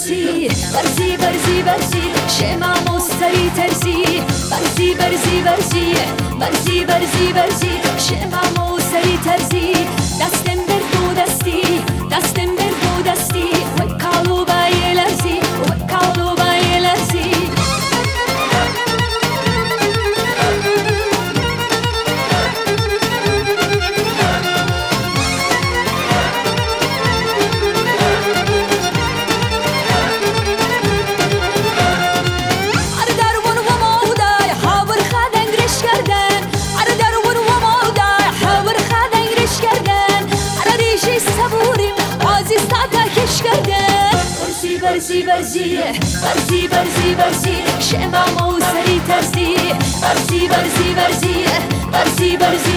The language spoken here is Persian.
برزی برزی برزی برزی شما مستری ترزی برزی برزی برزی برزی برزی برزی شما مستری ترزی دستم بر دو دستی دستم بر دو دستی و کالو بای لرزی و کالو بای لرزی برزی برزی برزی برزی برزی شما موسری ترزی برزی برزی برزی برزی برزی